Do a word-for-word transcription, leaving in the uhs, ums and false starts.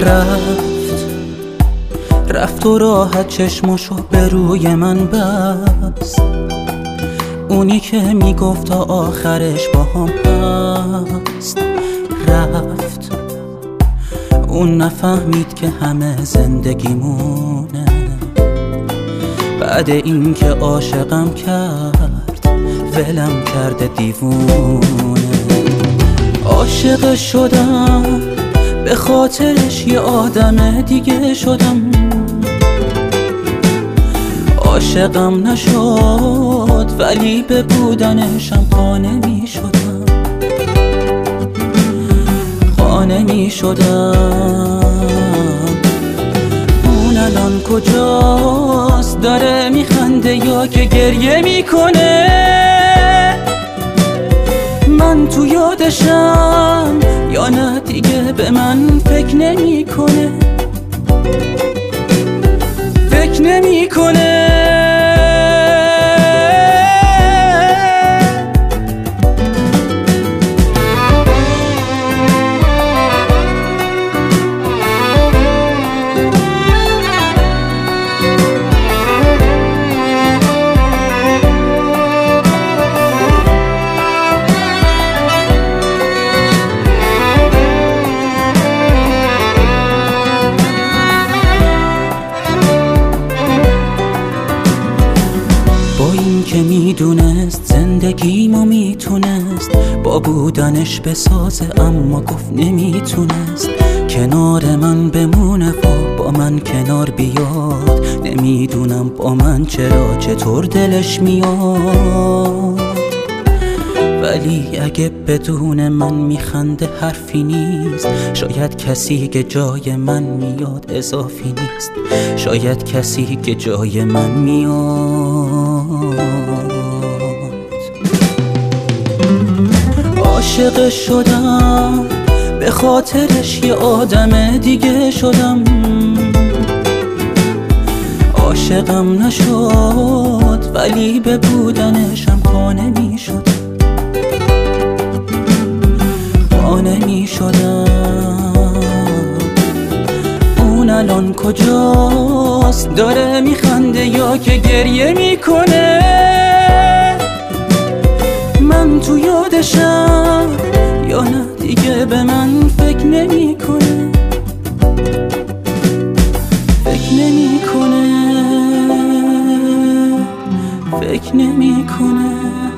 رفت رفت و راحت چشمشو به روی من بست، اونی که میگفت تا آخرش با هم هست. رفت اون نفهمید که همه زندگیمونه، بعد این که عاشقم کرد ولم کرده دیوونه. عاشق شدم به خاطرش یه آدم دیگه شدم، عاشقم نشد ولی به بودنشم خانه می شدم، خانه می شدم. اون الان کجاست؟ داره میخنده یا که گریه میکنه؟ من تو یادشم یا نه دیگه به من فکر نمیکنه، فکر نمیکنه. با این که میدونست زندگیمو میتونست با بودنش بسازه، اما گفت نمیتونست کنار من بمونه و با من کنار بیاد. نمیدونم با من چرا چطور دلش میاد، ولی اگه بدون من میخنده حرفی نیست. شاید کسی که جای من میاد اضافی نیست، شاید کسی که جای من میاد. عاشق شدم به خاطرش یه آدم دیگه شدم، عاشقم نشد ولی به بودنشم خانه میشدم، خانه میشدم. اون الان کجاست؟ داره میخنده یا که گریه میکنه؟ من تو یادشم یا نه دیگه به من فکر نمیکنه، فکر نمیکنه، فکر نمیکنه.